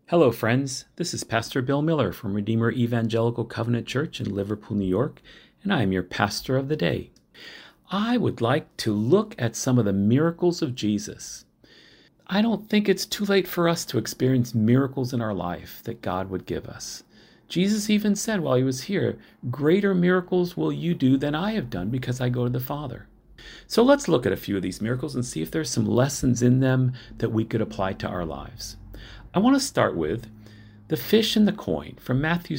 Hello, friends. This is Pastor Bill Miller from Redeemer Evangelical Covenant Church in Liverpool, New York, and I am your pastor of the day. I would like to look at some of the miracles of Jesus. I don't think it's too late for us to experience miracles in our life that God would give us. Jesus even said while he was here, "Greater miracles will you do than I have done because I go to the Father." So let's look at a few of these miracles and see if there's some lessons in them that we could apply to our lives. I want to start with the fish and the coin from Matthew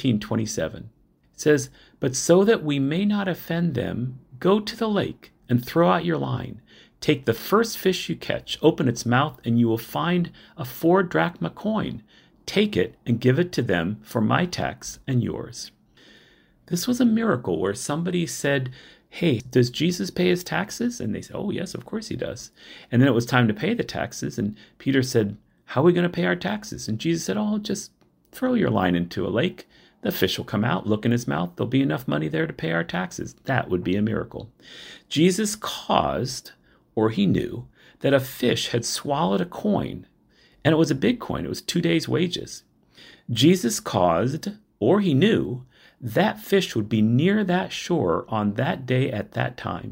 17:27. It says, "But so that we may not offend them, go to the lake and throw out your line. Take the first fish you catch, open its mouth, and you will find a 4-drachma coin. Take it and give it to them for my tax and yours." This was a miracle where somebody said, "Hey, does Jesus pay his taxes?" And they said, "Oh, yes, of course he does." And then it was time to pay the taxes, and Peter said, "How are we going to pay our taxes?" And Jesus said, "Oh, just throw your line into a lake. The fish will come out, look in his mouth. There'll be enough money there to pay our taxes." That would be a miracle. Jesus caused, or he knew, that a fish had swallowed a coin, and it was a big coin. It was 2 days' wages. Jesus caused, or he knew, that fish would be near that shore on that day at that time.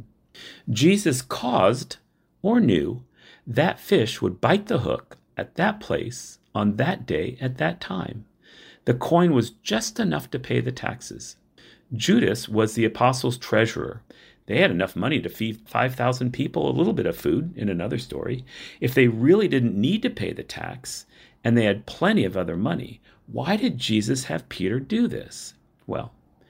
Jesus caused, or knew, that fish would bite the hook at that place, on that day, at that time. The coin was just enough to pay the taxes. Judas was the apostles' treasurer. They had enough money to feed 5,000 people, a little bit of food in another story. If they really didn't need to pay the tax, and they had plenty of other money, why did Jesus have Peter do this? Well,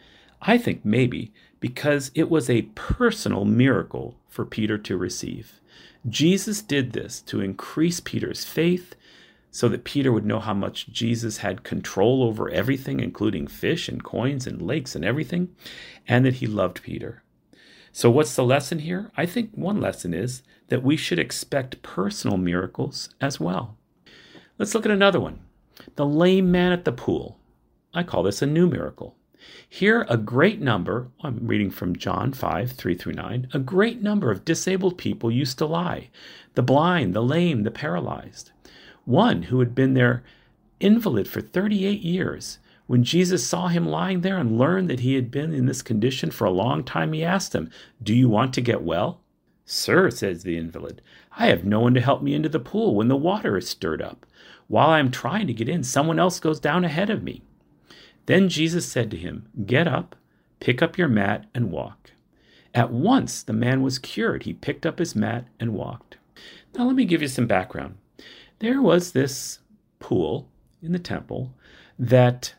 I think maybe because it was a personal miracle for Peter to receive. Jesus did this to increase Peter's faith so that Peter would know how much Jesus had control over everything, including fish and coins and lakes and everything, and that he loved Peter. So what's the lesson here? I think one lesson is that we should expect personal miracles as well. Let's look at another one. The lame man at the pool. I call this a new miracle. Here, a great number, I'm reading from John 5:3-9, a great number of disabled people used to lie, the blind, the lame, the paralyzed. One who had been their invalid for 38 years, when Jesus saw him lying there and learned that he had been in this condition for a long time, he asked him, "Do you want to get well?" "Sir," says the invalid, "I have no one to help me into the pool when the water is stirred up. While I am trying to get in, someone else goes down ahead of me." Then Jesus said to him, "Get up, pick up your mat, and walk." At once the man was cured. He picked up his mat and walked. Now let me give you some background. There was this pool in the temple that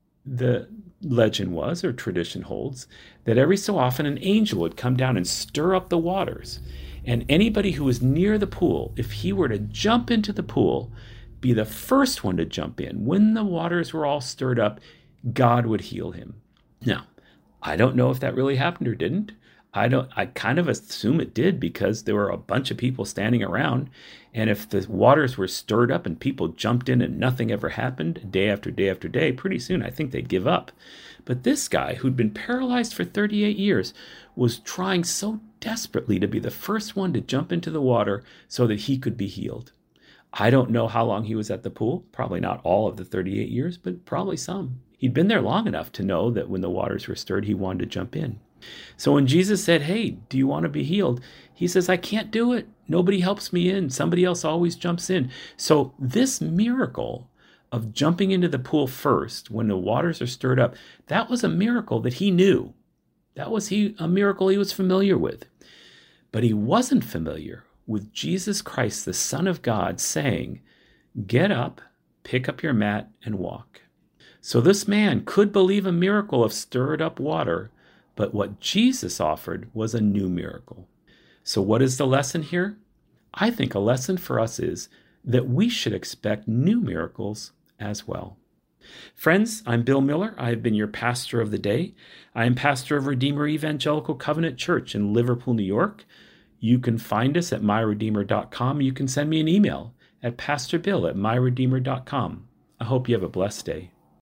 the legend was, or tradition holds, that every so often an angel would come down and stir up the waters. And anybody who was near the pool, if he were to jump into the pool, be the first one to jump in, when the waters were all stirred up, God would heal him. Now, I don't know if that really happened or didn't. I kind of assume it did because there were a bunch of people standing around. And if the waters were stirred up and people jumped in and nothing ever happened day after day after day, pretty soon I think they'd give up. But this guy who'd been paralyzed for 38 years was trying so desperately to be the first one to jump into the water so that he could be healed. I don't know how long he was at the pool. Probably not all of the 38 years, but probably some. He'd been there long enough to know that when the waters were stirred, he wanted to jump in. So when Jesus said, "Hey, do you want to be healed?" he says, "I can't do it. Nobody helps me in. Somebody else always jumps in." So this miracle of jumping into the pool first when the waters are stirred up, that was a miracle that he knew. That was a miracle he was familiar with. But he wasn't familiar with Jesus Christ, the Son of God, saying, "Get up, pick up your mat, and walk." So this man could believe a miracle of stirred up water, but what Jesus offered was a new miracle. So what is the lesson here? I think a lesson for us is that we should expect new miracles as well. Friends, I'm Bill Miller. I have been your pastor of the day. I am pastor of Redeemer Evangelical Covenant Church in Liverpool, New York. You can find us at myredeemer.com. You can send me an email at pastorbill@myredeemer.com. I hope you have a blessed day.